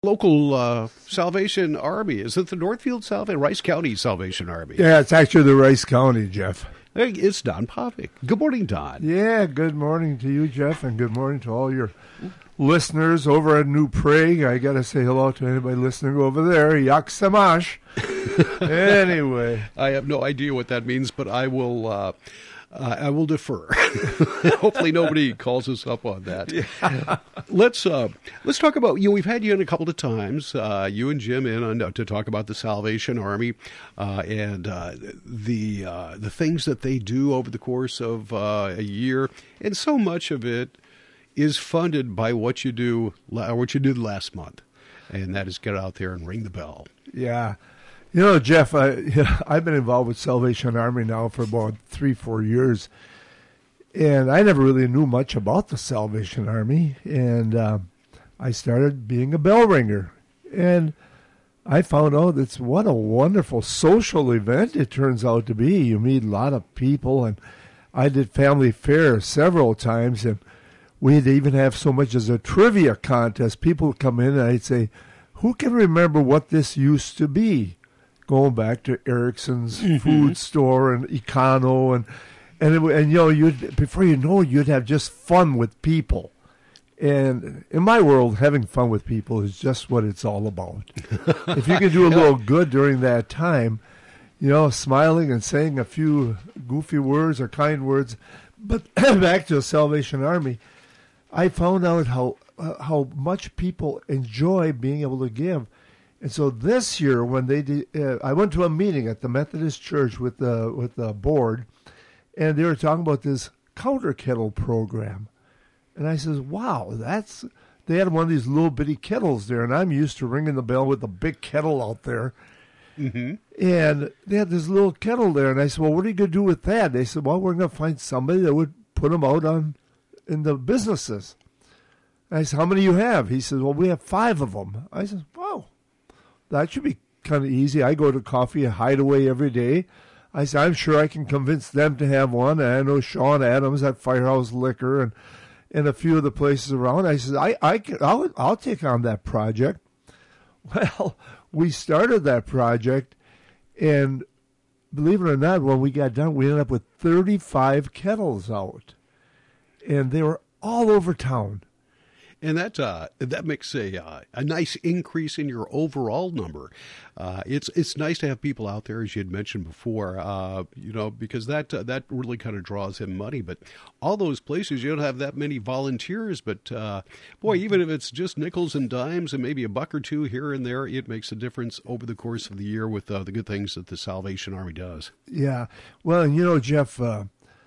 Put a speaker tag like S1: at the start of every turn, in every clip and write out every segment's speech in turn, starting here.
S1: Local Salvation Army. Is it the Northfield Salvation, Rice County Salvation Army?
S2: Yeah, it's actually the Rice County, Jeff.
S1: Hey, it's Don Povick. Good morning, Don.
S2: Yeah, good morning to you, Jeff, and good morning to all your listeners over at New Prague. I got to say hello to anybody listening over there. Yak Samash. Anyway.
S1: I have no idea what that means, but I will defer. Hopefully nobody calls us up on that. Yeah. Let's talk about, we've had you in a couple of times, you and Jim to talk about the Salvation Army and the things that they do over the course of a year. And so much of it is funded by what you did last month. And that is get out there and ring the bell.
S2: Yeah. You know, Jeff, I've been involved with Salvation Army now for about 3-4 years, and I never really knew much about the Salvation Army, and I started being a bell ringer, and I found out what a wonderful social event it turns out to be. You meet a lot of people, and I did family fairs several times, and we'd even have so much as a trivia contest. People would come in, and I'd say, who can remember what this used to be? Going back to Erickson's food store and Econo, and before you know it, you'd have just fun with people. And in my world, having fun with people is just what it's all about. If you can do a little good during that time, smiling and saying a few goofy words or kind words. But back to the Salvation Army, I found out how much people enjoy being able to give. And so this year, when I went to a meeting at the Methodist Church with the board, and they were talking about this counter kettle program. And I says, wow, they had one of these little bitty kettles there, and I'm used to ringing the bell with a big kettle out there. Mm-hmm. And they had this little kettle there, and I said, well, what are you going to do with that? They said, well, we're going to find somebody that would put them out in the businesses. And I said, how many do you have? He says, well, we have 5 of them. I said, wow. That should be kind of easy. I go to Coffee Hideaway every day. I said, I'm sure I can convince them to have one. And I know Sean Adams at Firehouse Liquor and a few of the places around. I said, I'll take on that project. Well, we started that project, and believe it or not, when we got done, we ended up with 35 kettles out. And they were all over town.
S1: And that makes a nice increase in your overall number. It's nice to have people out there, as you had mentioned before, because that really kind of draws in money. But all those places, you don't have that many volunteers. But boy, even if it's just nickels and dimes and maybe a buck or two here and there, it makes a difference over the course of the year with the good things that the Salvation Army does.
S2: Yeah, well, and Jeff, the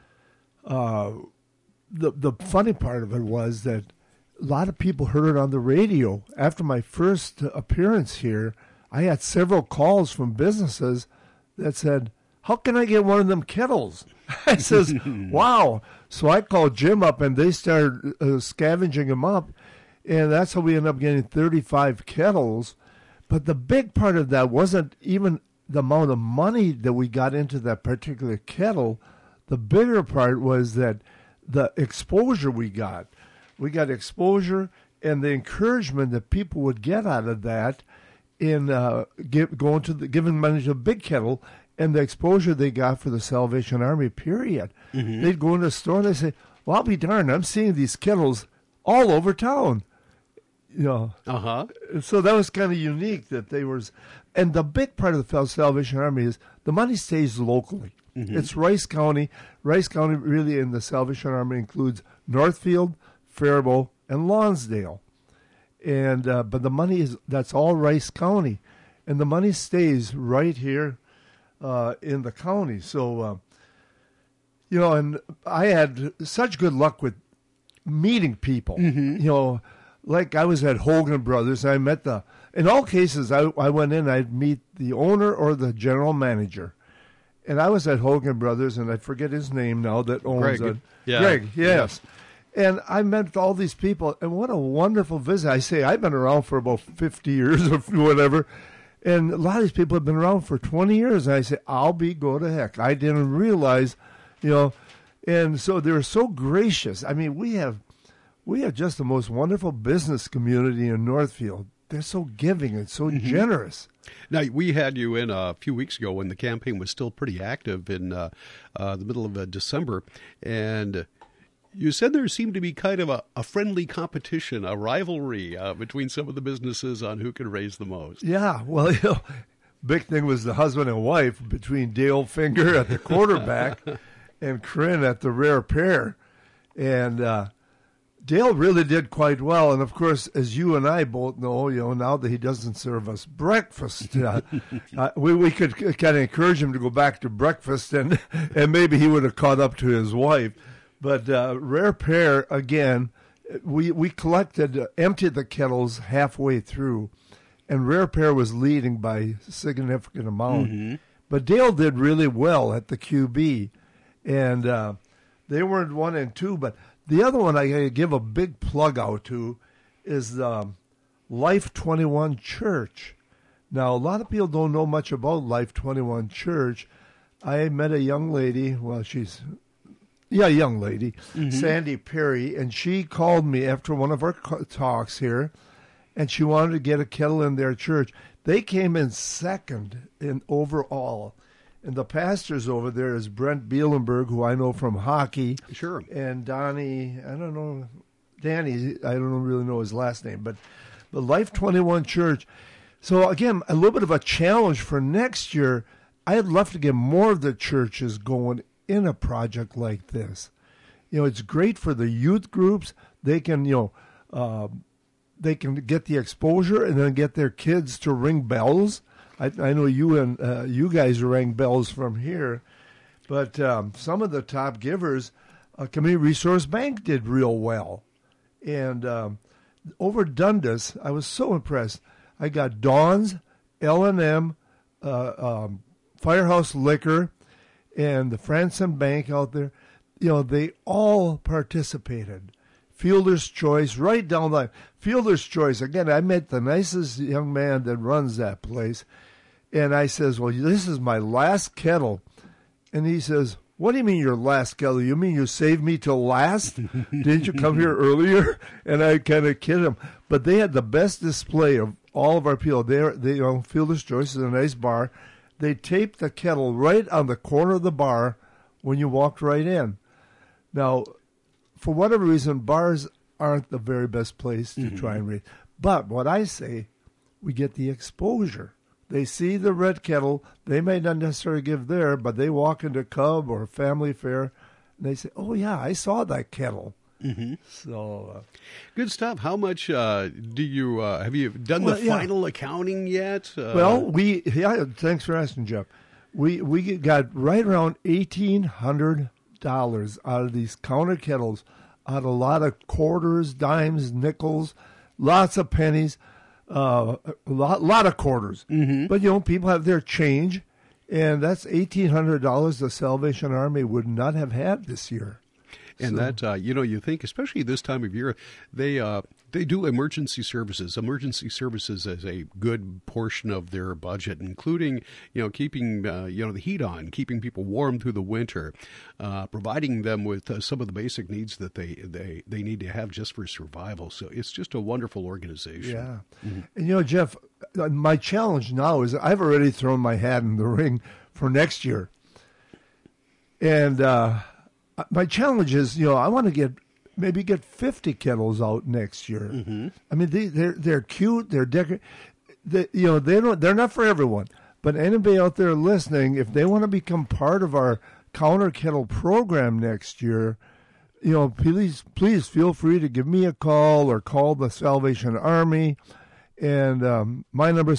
S2: funny part of it was that a lot of people heard it on the radio. After my first appearance here, I had several calls from businesses that said, how can I get one of them kettles? I says, wow. So I called Jim up, and they started scavenging them up, and that's how we ended up getting 35 kettles. But the big part of that wasn't even the amount of money that we got into that particular kettle. The bigger part was that the exposure we got. We got exposure and the encouragement that people would get out of that in giving money to a big kettle, and the exposure they got for the Salvation Army, period. Mm-hmm. They'd go in the store and they'd say, well, I'll be darned, I'm seeing these kettles all over town.
S1: Uh-huh.
S2: So that was kind of unique that they were. And the big part of the Salvation Army is the money stays locally. Mm-hmm. It's Rice County. Rice County really in the Salvation Army includes Northfield, Faribault, and Lonsdale, and but the money that's all Rice County, and the money stays right here in the county. So, and I had such good luck with meeting people. Mm-hmm. Like I was at Hogan Brothers, and I met in all cases, I went in, I'd meet the owner or the general manager. And I was at Hogan Brothers, and I forget his name now, that owns it.
S1: Yeah.
S2: Greg, yes. Yeah. And I met all these people, and what a wonderful visit. I say, I've been around for about 50 years or whatever, and a lot of these people have been around for 20 years. And I say, go to heck. I didn't realize, and so they were so gracious. I mean, we have just the most wonderful business community in Northfield. They're so giving and so generous.
S1: Now, we had you in a few weeks ago when the campaign was still pretty active in the middle of December, and you said there seemed to be kind of a friendly competition, a rivalry between some of the businesses on who could raise the most.
S2: Yeah, well, big thing was the husband and wife between Dale Finger at the quarterback and Corinne at the Rare Pear. And Dale really did quite well. And, of course, as you and I both know, now that he doesn't serve us breakfast, we could kind of encourage him to go back to breakfast, and maybe he would have caught up to his wife. But Rare Pear, again, we emptied the kettles halfway through, and Rare Pear was leading by a significant amount. Mm-hmm. But Dale did really well at the QB, and they weren't 1 and 2. But the other one I give a big plug out to is Life 21 Church. Now, a lot of people don't know much about Life 21 Church. I met a young lady, young lady, mm-hmm. Sandy Perry, and she called me after one of our talks here, and she wanted to get a kettle in their church. They came in second in overall, and the pastors over there is Brent Bielenberg, who I know from hockey.
S1: Sure.
S2: And Danny, I don't really know his last name, but the Life 21 Church. So, again, a little bit of a challenge for next year. I'd love to get more of the churches going in a project like this. It's great for the youth groups. They can, they can get the exposure and then get their kids to ring bells. I know you guys ring bells from here, but some of the top givers, Community Resource Bank did real well. And over Dundas, I was so impressed. I got Dawn's, L&M, Firehouse Liquor, and the Franson Bank out there. They all participated. Fielder's Choice, right down the line. Fielder's Choice, again, I met the nicest young man that runs that place. And I says, well, this is my last kettle. And he says, what do you mean your last kettle? You mean you saved me till last? Didn't you come here earlier? And I kind of kid him. But they had the best display of all of our people. They Fielder's Choice is a nice bar. They taped the kettle right on the corner of the bar when you walked right in. Now, for whatever reason, bars aren't the very best place to try and raise. But what I say, we get the exposure. They see the red kettle. They may not necessarily give there, but they walk into Cub or Family Fair, and they say, oh, yeah, I saw that kettle. Mm-hmm. So
S1: good stuff. How much do you have you done the final accounting yet?
S2: Thanks for asking, Jeff. We got right around $1,800 out of these counter kettles, out of a lot of quarters, dimes, nickels, lots of pennies, a lot of quarters. Mm-hmm. But people have their change, and that's $1,800 the Salvation Army would not have had this year.
S1: And that, you think, especially this time of year, they do emergency services. Emergency services is a good portion of their budget, including, keeping, the heat on, keeping people warm through the winter, providing them with some of the basic needs that they need to have just for survival. So it's just a wonderful organization.
S2: Yeah. Mm-hmm. And, Jeff, my challenge now is I've already thrown my hat in the ring for next year. And, my challenge is, I want to get 50 kettles out next year. Mm-hmm. I mean, they're cute, they're decorative. They're not for everyone. But anybody out there listening, if they want to become part of our counter kettle program next year, please feel free to give me a call or call the Salvation Army. And my number is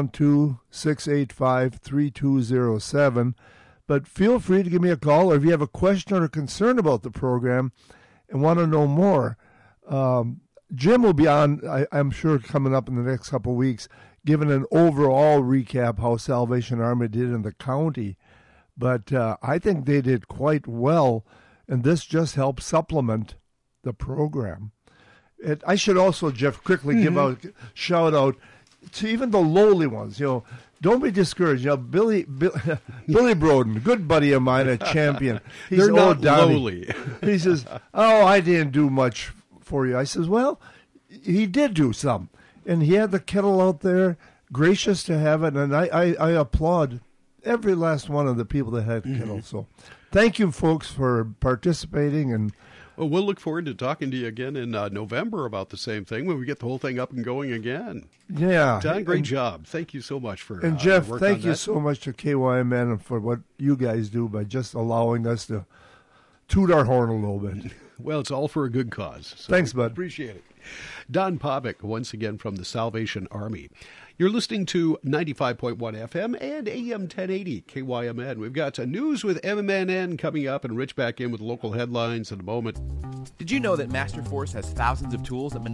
S2: 612-685-3207. But feel free to give me a call, or if you have a question or a concern about the program and want to know more. Jim will be on, I'm sure, coming up in the next couple of weeks, giving an overall recap how Salvation Army did in the county. But I think they did quite well, and this just helps supplement the program. I should also, Jeff, quickly give out shout out to even the lowly ones. Don't be discouraged. Billy Broden, good buddy of mine, a champion.
S1: They're not lowly.
S2: He says, I didn't do much for you. I says, well, he did do some. And he had the kettle out there, gracious to have it, and I applaud every last one of the people that had kettle. So thank you, folks, for participating. And
S1: well, we'll look forward to talking to you again in November about the same thing when we get the whole thing up and going again.
S2: Yeah.
S1: Don, great job. Thank you so much for
S2: And Jeff,
S1: work
S2: thank
S1: on
S2: you
S1: that.
S2: so much to KYMN for what you guys do by just allowing us to toot our horn a little bit.
S1: Well, it's all for a good cause. So
S2: Thanks, bud.
S1: Appreciate it. Don Povick, once again from the Salvation Army. You're listening to 95.1 FM and AM 1080 KYMN. We've got news with MMNN coming up, and Rich back in with local headlines in a moment.
S3: Did you know that Master Force has thousands of tools that